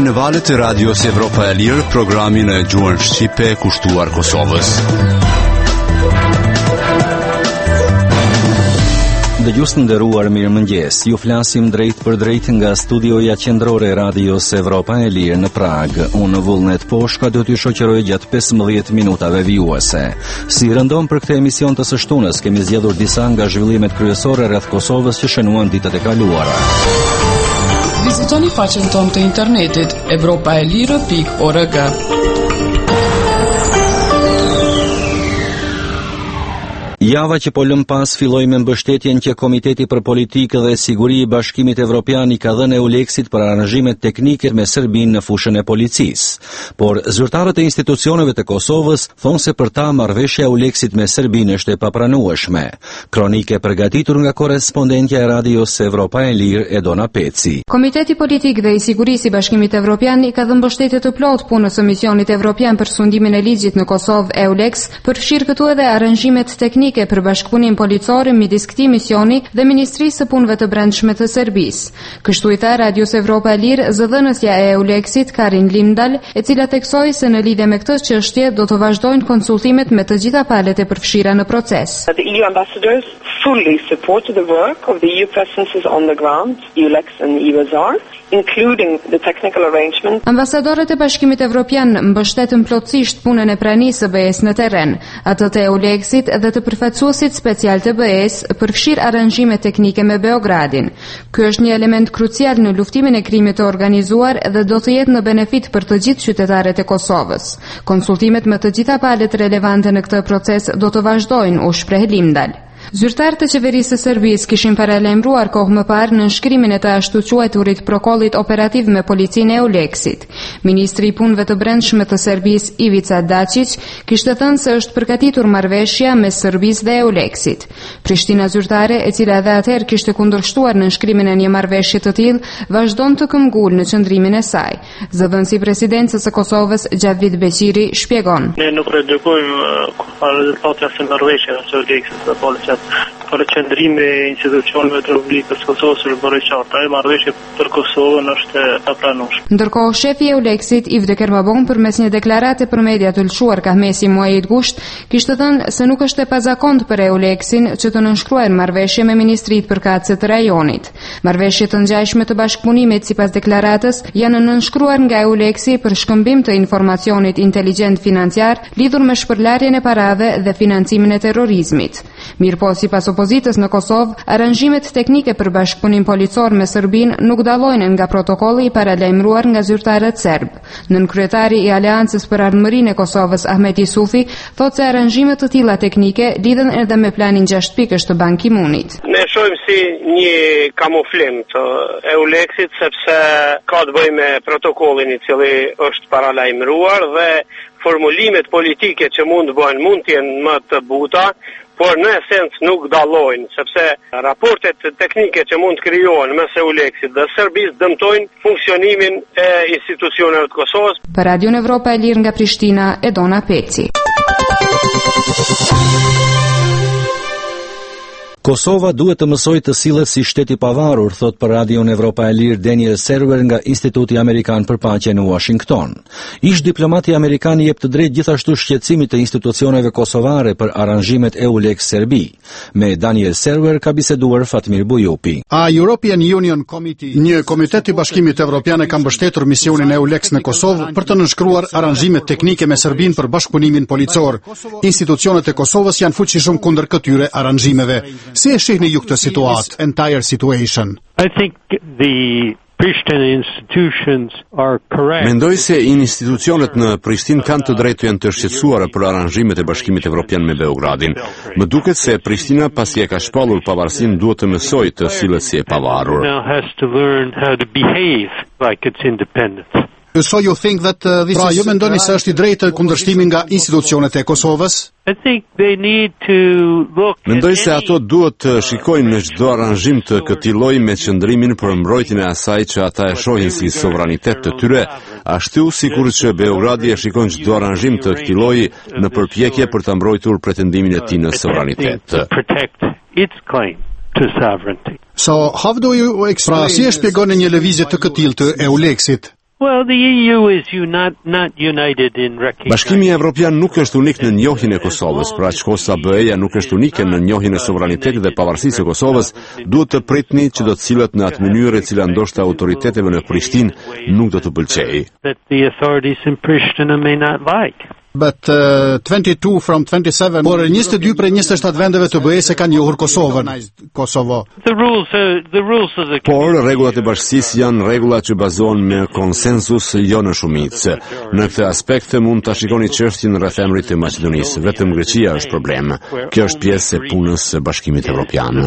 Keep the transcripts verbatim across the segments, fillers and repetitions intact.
në valët e Radios Evropa e Lirë, programin e gjuhën shqipe kushtuar Kosovës. Dëgjues të nderuar, mirëmëngjes. Ju flasim drejt për drejt nga studioja qendrore e Radios Evropa e Lirë në Prag. Unë Vullnet Poshka do t'ju shoqëroj gjatë pesëmbëdhjetë minutave vijuese. Si rëndom për këtë emision të së shtunës, kemi zgjedhur disa nga zhvillimet kryesore rreth Kosovës që shënuan ditët e kaluara. Vizitoni faqen tonë të internetit evropaelire pikë org. Java që po lëm pas filloi me mbështetjen që Komiteti për Politikë dhe Siguri i Bashkimit Evropian i ka dhënë EULEX-it për aranzhimet teknike me Serbinë në fushën e policisë. Por zyrtarët e institucioneve të Kosovës thonë se për ta marrëveshja e EULEX-it me Serbinë është e papranueshme. Kronike përgatitur nga korrespondentja e Radios Evropa e Lirë Edona Peci. Komiteti Politik dhe i Sigurisë i Bashkimit Evropian i ka dhënë mbështetje të plotë punës së misionit evropian për sundimin e ligjit në Kosovë EULEX, përfshirë këtu edhe aranzhimet teknike për bashkëpunim policor midis këtij misioni dhe Ministrisë së Punëve të Brendshme të Serbisë. Kështu i tha Radios Evropa e Lirë zëdhënësja e EULEX-it Karin Lindal, e cila theksoi se në lidhje me këtë çështje do të vazhdojnë konsultimet me të gjitha palët e përfshira në proces. The E U ambassadors fully supported the work of the E U presences on the ground, EULEX and E U S R, including the technical arrangement. Ambasadorët e Bashkimit Evropian mbështetën plotësisht punën e pranisë së B E S në terren, atë të EULEX-it dhe të përfaqësuesit special të B E S, përfshir aranzhime teknike me Beogradin. Ky është një element krucial në luftimin e krimit të organizuar dhe do të jetë në benefit për të gjithë qytetarët e Kosovës. Konsultimet me të gjitha palët relevante në këtë proces do të vazhdojnë, u shpreh Lindal. Zyrtarët e qeverisë së Serbisë kishin paralajmëruar kohë më parë në shkrimin e të ashtu quajturit prokollit operativ me policinë e EULEX-it. Ministri i Punëve të Brendshme të Serbisë, Ivica Dačić, kishte thënë se është përgatitur marrëveshja mes Serbisë dhe EULEX-it. Prishtina zyrtare, e cila edhe atëherë kishte kundërshtuar në shkrimin e një marrëveshje të tillë, vazhdon të këmbgul në qëndrimin e saj. Zëdhënësi i presidencës së Kosovës, Xhavid Beqiri, shpjegon. Ne nuk redukojmë rezultatet e marrëveshjes së EULEX-it dhe policisë për qëndrimi e institucioneve të Republikës Kosovës së bërë qarta, e marrëveshje për Kosovën është e papranueshme. Ndërkohë, shefi i EULEX-it, Ivde Kermabon, përmes një deklarate për media të lëshuar Kahmesi muajit gusht, kishte thënë se nuk është e pazakontë për EULEX-in që të nënshkruajnë marrëveshje me ministritë përkatëse të rajonit. Marrëveshjet të ngjashme të bashkëpunimit sipas deklaratës janë nënshkruar nga EULEX-i për shkëmbim të informacionit inteligjent financiar lidhur me shpërlarjen e parave dhe financimin e terrorizmit. Mirpo, sipas opozitës në Kosovë, aranzhimet teknike për bashkëpunim policor me Serbinë nuk dallojnë nga protokolli i paralajmëruar nga zyrtarët serb. Nënkryetari i Aleancës për Ardhmërinë e Kosovës, Ahmet Isufi, thotë se aranzhime të tilla teknike lidhen edhe me planin gjashtë pikësh të Ban Ki-moonit. Ne shohim si një kamuflim të EULEX-it sepse ka të bëjë me protokollin i cili është paralajmëruar dhe formulimet politike që mund të bëhen mund të jenë më të buta, por në esencë nuk dallojnë, sepse raportet teknike që mund të krijohen mes EULEX-it dhe Serbisë dëmtojnë funksionimin e institucioneve të Kosovës. Për Radion Evropa e Lirë nga Prishtina, Edona Peci. Kosova duhet të mësojë të sillet si shtet i pavarur, thot për Radion Evropa e Lirë Daniel Serwer nga Instituti Amerikan për Paqe në Washington. Ish diplomati amerikan jep të drejtë gjithashtu shqetësimit të institucioneve kosovare për aranzhimet EULEX Serbi. Me Daniel Serwer ka biseduar Fatmir Bujupi. A European Union Committee, një komitet i Bashkimit Evropian, ka mbështetur misionin EULEX në Kosovë për të nënshkruar aranzhimet teknike me Serbinë për bashkëpunimin policor. Institucionet e Kosovës janë fuqishëm kundër këtyre aranzhimeve. Si e shihni ju këtë situatë, entire situation? I think the Pristina institutions are correct. Mendoj se institucionet në Prishtinë kanë të drejtë janë të shqetësuara për aranzhimet e Bashkimit Evropian me Beogradin. Më duket se Prishtina, pasi e ka shpallur pavarësinë, duhet të mësojë të sillet si e pavarur. Now has to learn how to behave like it's independent. So you think that uh, this pra, ju mendoni se është i drejtë kundërshtimi nga institucionet e Kosovës? I think they need to look. Mendoj se ato duhet të shikojnë në çdo aranzhim të këtij lloji me qëndrimin për mbrojtjen e asaj që ata e shohin si sovranitet të tyre, ashtu sikur që Beogradi e shikon çdo aranzhim të këtij lloji në përpjekje për ta mbrojtur pretendimin e tij në sovranitet. So how do you explain? Pra, si e shpjegoni një lëvizje të këtillë të EULEX-it? Well, the E U is you not, not united in recognizing... Bashkimi Evropian nuk është unik në njohjen e Kosovës, pra që kosa B E-ja nuk është unike në njohjen e sovranitetit dhe pavarësisë së Kosovës, duhet të pritni që do të cilët në atë mënyrë e cila ndoshta autoriteteve në Prishtinë nuk do të pëlqejë. That the authorities in Pristina may not like. But uh, twenty-two from twenty-seven, por njëzet e dy prej njëzet e shtatë vendeve të B E-s e kanë njohur Kosovën. Kosovo. The rules, uh, the rules of the... Por rregullat e bashkësisë janë rregulla që bazohen me konsensus, jo në shumicë. Në këtë aspekt mund ta shikoni çështjen rreth emrit të Maqedonisë. Vetëm Greqia është problem. Kjo është pjesë e punës së Bashkimit Evropian.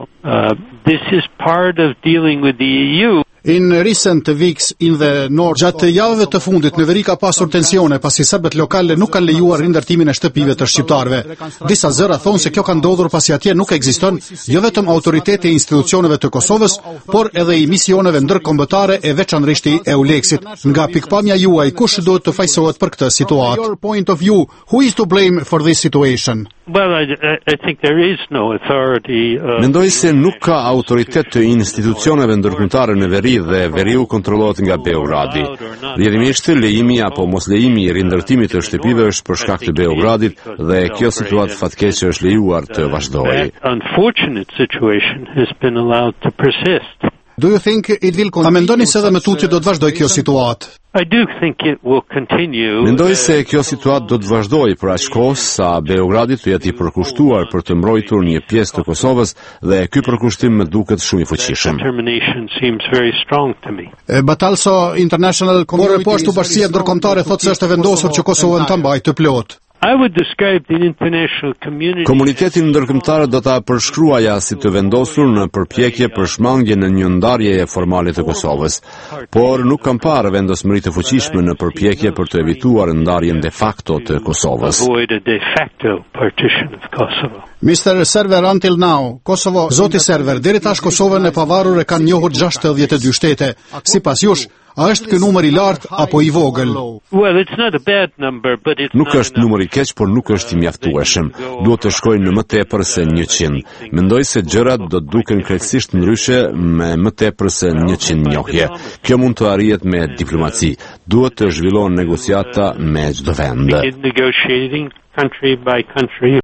Uh, this is part of dealing with the E U. In recent weeks in the north, gjatë javëve të fundit në veri ka pasur tensione pasi serbët lokale nuk kanë lejuar rindërtimin e shtëpive të shqiptarëve. Disa zëra thonë se kjo ka ndodhur pasi atje nuk ekziston jo vetëm autoriteti e institucioneve të Kosovës, por edhe i misioneve ndërkombëtare e veçanërisht i EULEX-it. Nga pikpamja juaj, kush duhet të fajsohet për këtë situatë? Your point of view, who is to blame for this situation? Well, I, I think there is no authority. Uh, Mendoj se nuk ka autoritet të institucioneve ndërkombëtare në veri dhe veriu kontrollohet nga Beogradi. Rrjedhimisht lejimi apo mos lejimi i rindërtimit të shtëpive është për shkak të Beogradit dhe kjo situatë fatkeqe është lejuar të vazhdojë. Unfortunate situation has been allowed to persist. Do you think it will continue? A mendoni se edhe më tutje do të vazhdojë kjo situatë? I do think it will continue. Mendoj se kjo situatë do të vazhdojë për aq kohë sa Beogradi të jetë i përkushtuar për të mbrojtur një pjesë të Kosovës dhe ky përkushtim më duket shumë i fuqishëm. Determination seems very strong to me. But also international community. Por po ashtu bashkia ndërkombëtare thotë se është e vendosur që Kosovën ta mbajë të plotë. I would describe the international community. Komunitetin ndërkombëtar do ta përshkruaja si të vendosur në përpjekje për shmangje në një ndarjeje formale të Kosovës, por nuk kam parë vendosmëri të fuqishme në përpjekje për të evituar ndarjen de facto të Kosovës. Avoid a de facto partition of Kosovo. mister Server, until now, Kosovo, zoti Server, deri tash Kosovën e pavarur e kanë njohur gjashtëdhjetë e dy shtete. Sipas jush, a është ky numër i lartë apo i vogël? Well, it's not a bad number, but it's Nuk është numër i keq, por nuk është i mjaftueshëm. Duhet të shkojnë në më tepër se njëqind. Mendoj se gjërat do të duken krejtësisht ndryshe me më tepër se njëqind njohje. Kjo mund të arrihet me diplomaci. Duhet të zhvillohen negociata me çdo vend. negotiating country by country.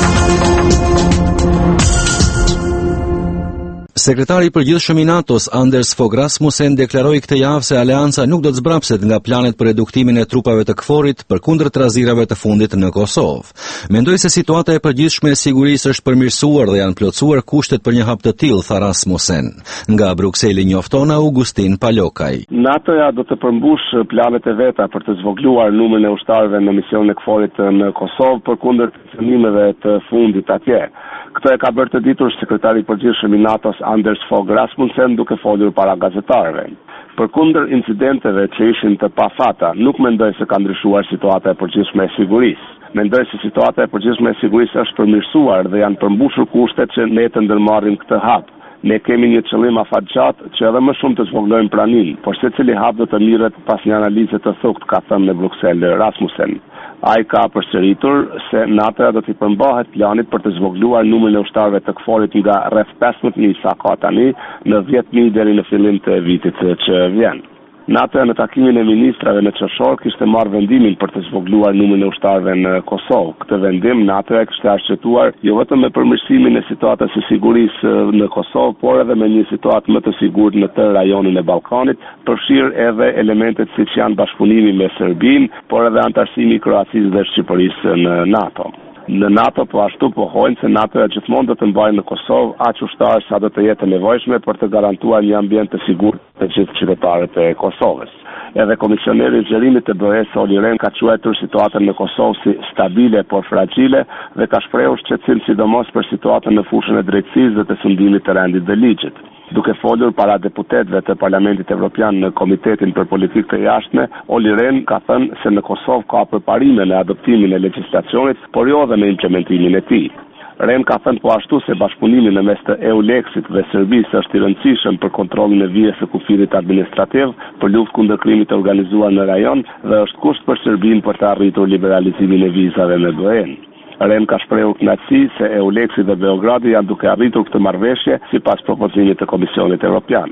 Sekretari i përgjithshëm i NATO-s Anders Fogh Rasmussen deklaroi këtë javë se aleanca nuk do të zbrapset nga planet për reduktimin e trupave të KFOR-it përkundër trazirave të fundit në Kosovë. Mendoj se situata e përgjithshme e sigurisë është përmirësuar dhe janë plotësuar kushtet për një hap të tillë, tha Rasmussen. Nga Brukseli njofton Augustin Palokaj. NATO-ja do të përmbush planet e veta për të zvogluar numrin e ushtarëve në misionin e KFOR-it në Kosovë përkundër cënimeve të fundit atje. Këtë e ka bërë të ditur sekretari i përgjithshëm i NATO-s Anders Fogh Rasmussen duke folur para gazetarëve. Përkundër incidenteve që ishin të pafata, nuk mendoj se ka ndryshuar situata e përgjithshme e sigurisë. Mendoj se situata e përgjithshme e sigurisë është përmirësuar dhe janë përmbushur kushtet që ne të ndërmarrim këtë hap. Ne kemi një qëllim afatgjat që edhe më shumë të zvoglojmë praninë, por secili hap do të mirret pas një analize të thuktë, ka thënë në Bruksel Rasmussen. Ai ka përsëritur se NATO do t'i përmbahet planit për të zvogluar numrin e ushtarëve të KFOR-it nga rreth pesëmbëdhjetë mijë sa ka tani në dhjetë mijë deri në fillim të vitit që vjen. NATO në takimin e ministrave në qershor kishte marrë vendimin për të zvogluar numrin e ushtarëve në Kosovë. Këtë vendim NATO e kishte arsyetuar jo vetëm me përmirësimin e situatës së sigurisë në Kosovë, por edhe me një situatë më të sigurt në tërë rajonin e Ballkanit, përfshirë edhe elementet siç janë bashkëpunimi me Serbinë, por edhe antarësimi i Kroacisë dhe Shqipërisë në NATO. Në NATO po ashtu pohojnë se NATO-ja gjithmonë do të mbajë në Kosovë aq ushtarë sa do të jetë nevojshme për të garantuar një ambient të sigurt të gjithë qytetarët e Kosovës. Edhe komisioneri i zgjerimit të B E-s Olli Rehn ka quajtur situatën në Kosovë si stabile por fragile dhe ka shprehur shqetësim sidomos për situatën në fushën e drejtësisë dhe të sundimit të rendit dhe ligjit. Duke folur para deputetëve të Parlamentit Evropian në Komitetin për Politikë të Jashtme, Olli Rehn ka thënë se në Kosovë ka përparime në adoptimin e legjislacionit, por jo edhe në implementimin e tij. Rehn ka thënë po ashtu se bashkëpunimi në mes të EULEX-it dhe Serbisë është i rëndësishëm për kontrollin e vijës së kufirit administrativ, për luftë kundër krimit të organizuar në rajon dhe është kusht për Serbinë për të arritur liberalizimin e vizave me B E-n. Rehn ka shprehur kënaqësi se EULEX-i dhe Beogradi janë duke arritur këtë marrëveshje sipas propozimit të Komisionit Evropian.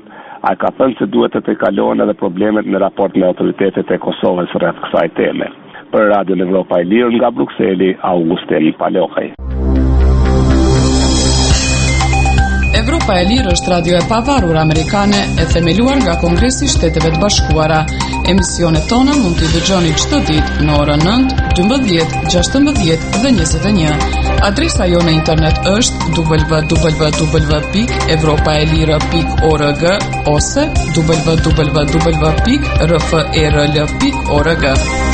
Ai ka thënë se duhet të tejkalohen edhe problemet në raport me autoritetet e Kosovës rreth kësaj teme. Për Radio Evropa e Lirë nga Brukseli, Augustin Palokaj. Evropa e Lirë është radio e pavarur amerikane e themeluar nga Kongresi i Shteteve të Bashkuara. Emisionet tona mund t'i dëgjoni çdo ditë në orën nëntë, dymbëdhjetë, gjashtëmbëdhjetë dhe njëzet e një. Adresa jo në internet është w w w pikë evropaelira pikë org ose w w w pikë r f e r l pikë org.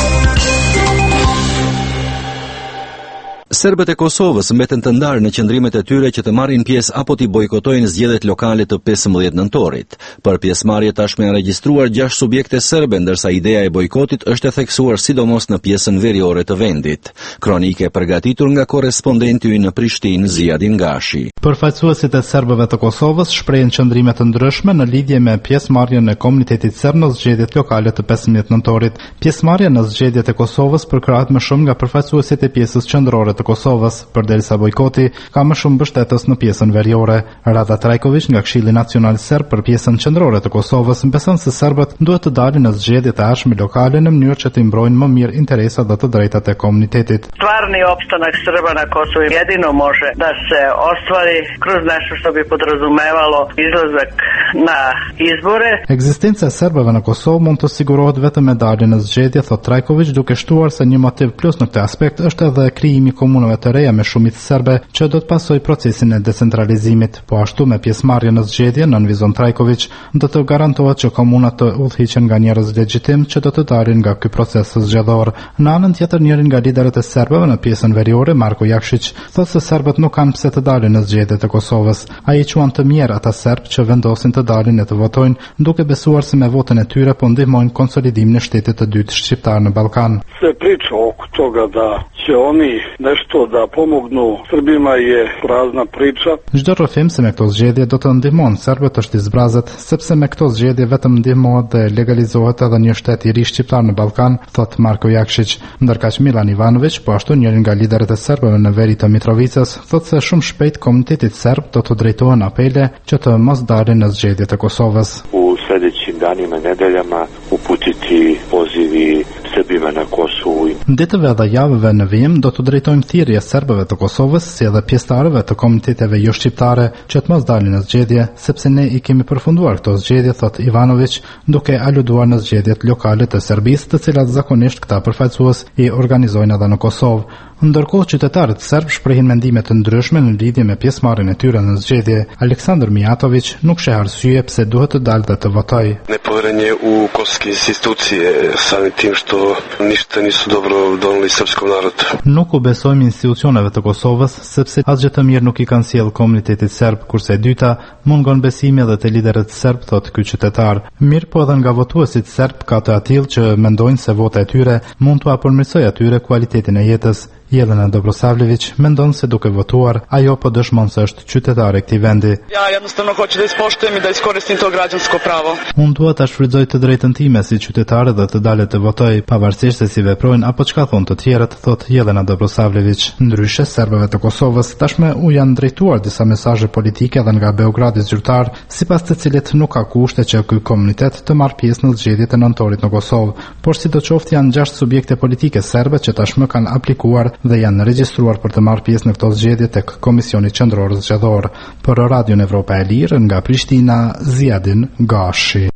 Serbët e Kosovës mbeten të ndarë në qëndrimet e tyre që të marrin pjesë apo t'i bojkotojnë zgjedhjet lokale të pesëmbëdhjetë nëntorit. Për pjesëmarrje tashmë janë regjistruar gjashtë subjekte serbe, ndërsa ideja e bojkotit është e theksuar sidomos në pjesën veriore të vendit. Kronike përgatitur nga korrespondenti ynë në Prishtinë, Ziadin Gashi. Përfaqësuesit e serbëve të Kosovës shprehin qëndrime të ndryshme në lidhje me pjesëmarrjen e komunitetit serb në zgjedhjet lokale të pesëmbëdhjetë nëntorit. Pjesëmarrja në zgjedhjet e Kosovës përkrahet më shumë nga përfaqësuesit e pjesës qendrore të Kosovës, përderisa bojkoti ka më shumë mbështetës në pjesën veriore. Rada Trajković nga Këshilli Nacional Serb për pjesën qendrore të Kosovës beson se serbët duhet të dalin në zgjedhjet e ardhshme lokale në mënyrë që të mbrojnë më mirë interesat dhe të drejtat e komunitetit. Stvarni opstanak Srba na Kosovu jedino može da se ostvari kroz nešto što bi podrazumevalo izlazak na izbore. Ekzistenca e serbëve në Kosovë mund të sigurohet vetëm me daljen në zgjedhje, thot Trajković, duke shtuar se një motiv plus në këtë aspekt është edhe krijimi komunave të reja me shumicë serbe që do të pasojë procesin e decentralizimit. Po ashtu me pjesëmarrje në zgjedhje, nënvizon Trajković, do të garantohet që komunat të udhhiqen nga njerëz legjitim që do të dalin nga ky proces zgjedhor. Në anën tjetër, njëri nga liderët e serbëve në pjesën veriore, Marko Jakšić, thotë se serbët nuk kanë pse të dalin në zgjedhjet e Kosovës. Ai quan të mirë ata serb që vendosin të dalin e të votojnë, duke besuar se me votën e tyre po ndihmojnë konsolidimin e shtetit të dytë shqiptar në Ballkan. Se priča oko toga da će oni nešto da pomognu Srbima je prazna priča. Çdo rrëfim se me këto zgjedhje do të ndihmon serbët të shtizbrazet, sepse me këto zgjedhje vetëm ndihmohet dhe legalizohet edhe një shtet i ri shqiptar në Ballkan, thot Marko Jakšić. Ndërkaq Milan Ivanović, po ashtu njëri nga liderët e serbëve në veri të Mitrovicës, thot se shumë shpejt komunitetit serb do të drejtohen apele që të mos dalin në zgjedhjet e Kosovës. U sledećim danima i nedeljama uputiti pozivi Srbima na Kosovu. Ditëve dhe javëve në vijim do të drejtojmë thirrje serbëve të Kosovës si edhe pjesëtarëve të komuniteteve jo shqiptare që të mos dalin në zgjedhje, sepse ne i kemi përfunduar këto zgjedhje, thot Ivanović, duke aluduar në zgjedhjet lokale të Serbisë, të cilat zakonisht këta përfaqësues i organizojnë edhe në Kosovë. Ndërkohë qytetarët serb shprehin mendime të ndryshme në lidhje me pjesëmarrjen e tyre në zgjedhje. Aleksandar Mijatović nuk sheh arsye pse duhet të dalë dhe të votojë. Nepoverenje u kosovske institucije, samim tim što ništa nisu dobro doneli srpskom narodu. Nuk u besojmë institucioneve të Kosovës, sepse asgjë të mirë nuk i kanë sjellë komunitetit serb, kurse e dyta mungon besimi edhe te liderët serb, thot ky qytetar. Mirë po edhe nga votuesit serb ka të atill që mendojnë se vota e tyre mund t'u përmirësojë atyre cilësinë e jetës. Jelena Dobrosavljević mendon se duke votuar, ajo po dëshmon se është qytetare e këtij vendi. Ja jednostavno hoću da ispoštujem i da iskoristim to građansko pravo. Unë dua ta shfrytëzoj të drejtën time si qytetare dhe të dalë të votoj, pavarësisht se si veprojnë apo çka thonë të tjerët, thot Jelena Dobrosavljević. Ndryshe, serbëve të Kosovës tashmë u janë drejtuar disa mesazhe politike edhe nga Beogradi zyrtar, sipas të cilit nuk ka kushte që ky komunitet të marrë pjesë në zgjedhjet e nëntorit në Kosovë, por sidoqoftë janë gjashtë subjekte politike serbe që tashmë kanë aplikuar dhe janë regjistruar për të marrë pjesë në këto zgjedhje tek Komisioni Qendror Zgjedhor. Për Radion Evropa e Lirë nga Prishtina, Ziadin Gashi.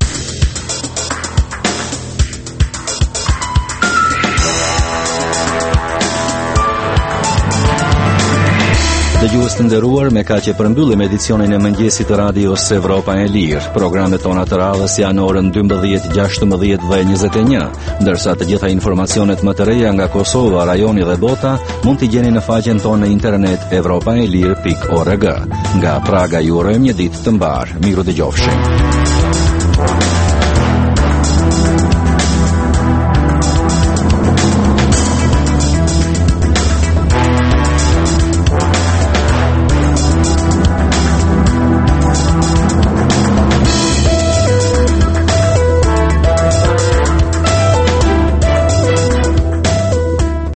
Dëgjues të nderuar, me kaq e përmbyllim edicionin e mëngjesit të radios Evropa e Lirë. Programet tona të radhës janë në orën dymbëdhjetë, gjashtëmbëdhjetë dhe njëzet e një, ndërsa të gjitha informacionet më të reja nga Kosova, rajoni dhe bota mund t'i gjeni në faqen tonë në internet evropaelir pikë org. Nga Praga ju urojmë një ditë të mbar. Miru dëgjofshim.